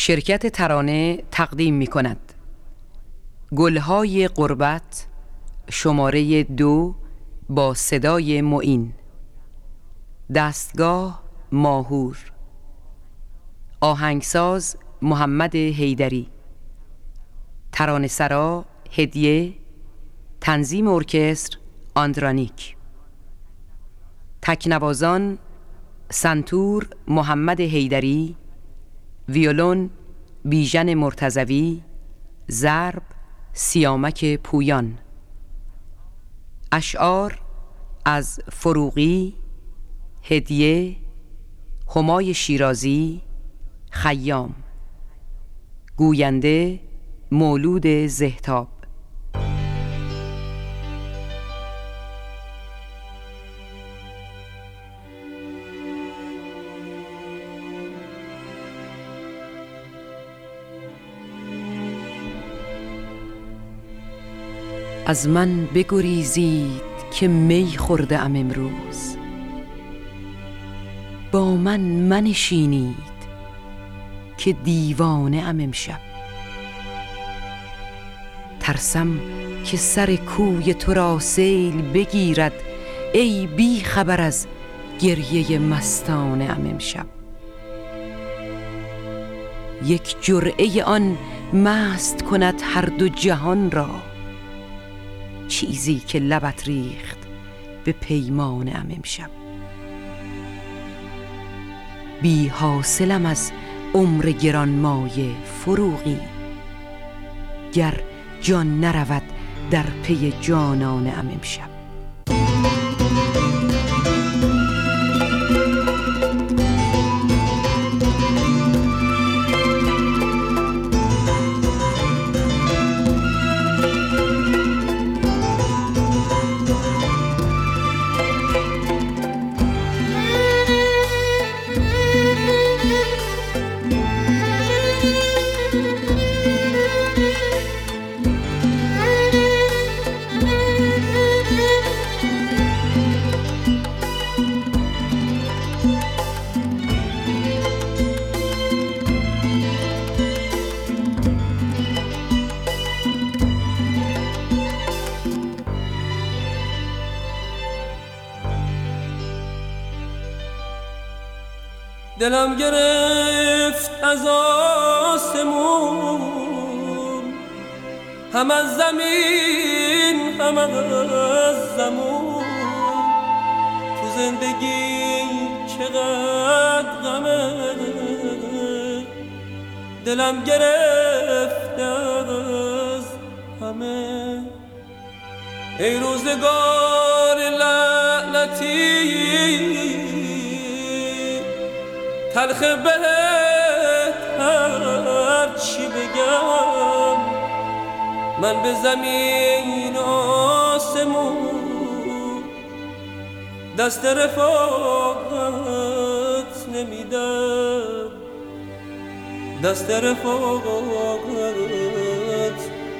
شرکت ترانه تقدیم می کند گلهای غربت شماره 2 با صدای معین. دستگاه ماهور. آهنگساز محمد حیدری. ترانه‌سرا هدیه. تنظیم ارکستر آندرانیک. تکنوازان سنتور محمد حیدری، ویولون بیژن مرتضوی، ضرب سیامک پویان. اشعار از فروغی، هدیه، همای شیرازی، خیام. گوینده مولود زهتاب. از من بگریزید که می خورده ام امروز، با من منشینید که دیوانه ام امشب. ترسم که سر کوی تو را سیل بگیرد، ای بی خبر از گریه مستانه ام امشب. یک جرعه آن مست کند هر دو جهان را، چیزی که لبت ریخت به پیمانه ام امشب. بی حاصلم از عمر گرانمایه فروغی، گر جان نرود در پی جانانه ام امشب. دلم گرفت از آسمون، هم از زمین هم از زمون. تو زندگی چقدر غمه، دلم گرفت از همه. ای روزگار لعنتی، تلخ بهت هر چی بگم، من به زمین آسمون دست رفاقت نمیدم، دست رفاقت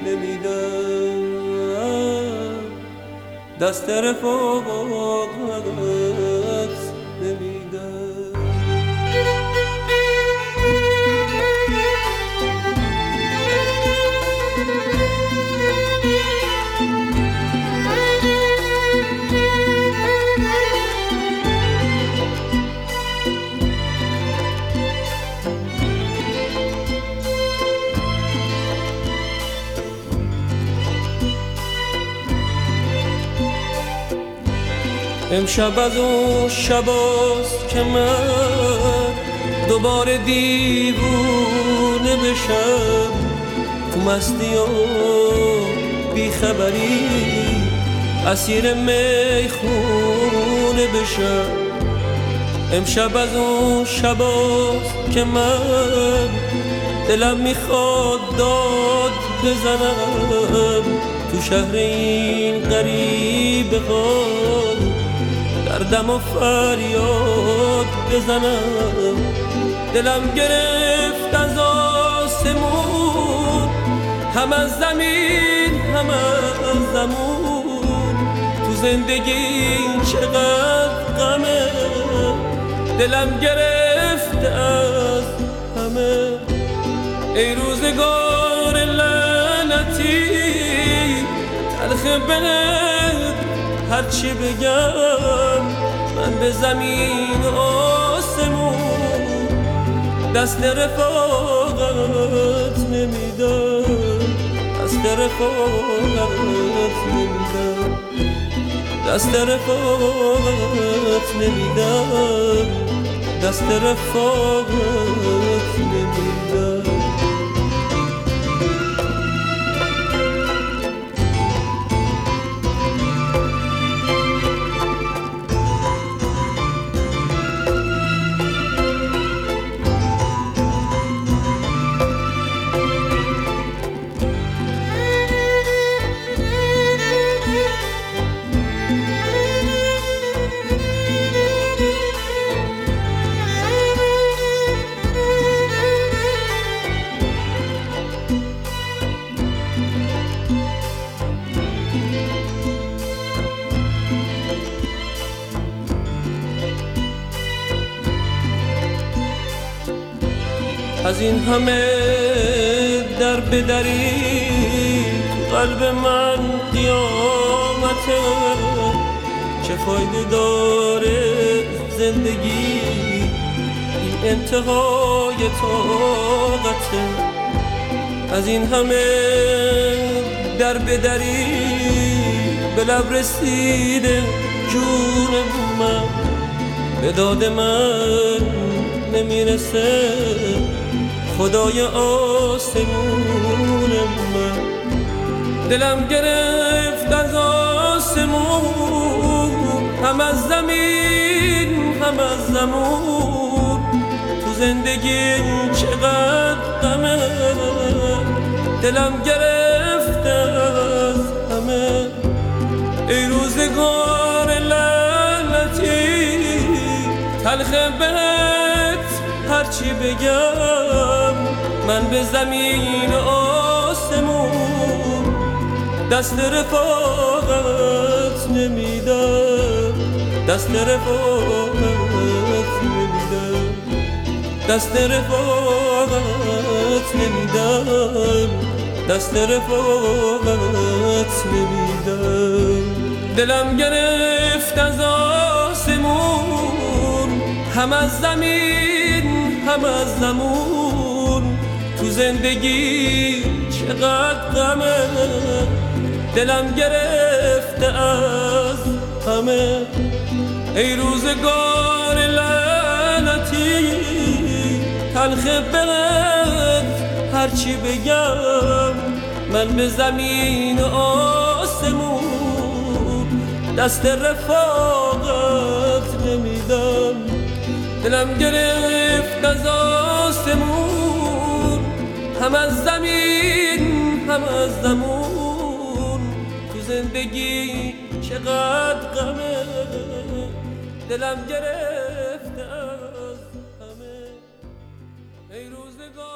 نمیدم، دست رفاقت نمیدم. امشب از اون شباست که من دوباره دیوونه بشم، تو مستی و بیخبری اسیر میخونه بشم. امشب از اون شباست که من دلم میخواد داد بزنم، تو شهر این غریبه ها دردم و فریاد بزنم. دلم گرفت از آسمون، هم از زمین هم از زمون. تو زندگی چقدر غمه، دلم گرفت از همه. ای روزگار لعنتی تلخ بهت هرچی بگم من به زمین و آسمون دست رفاقت نمیدم دست رفاقت نمیدم دست رفاقت نمیدم دست رفاقت نمیدم از این همه در بدری قلب من قیامته چه فایده داره زندگی این انتهای طاقته از این همه در بدری به لب رسیده جون من به داد من نمیرسه خدای آسمون من دلم گرفت از آسمون هم از زمین هم از زمون تو زندگی چقدر غمه دلم گرفت از همه ای روزگار لعنتی تلخ بهت هرچی بگم من به زمین و آسمون دست رفاقت نمیدم دست رفاقت نمیدم دست رفاقت نمیدم دست رفاقت نمیدم دلم گرفت از آسمون هم از زمین هم از زمون تو زندگی چقدر غمه دلم گرفته از همه ای روزگار لعنتی تلخ بهت هرچی بگم من به زمین و آسمون دست رفاقت نمیدم دلم گرفت از آسمون هم از زمین هم از زمون تو زندگی چقدر غمه دلم گرفت از همه ای روزگار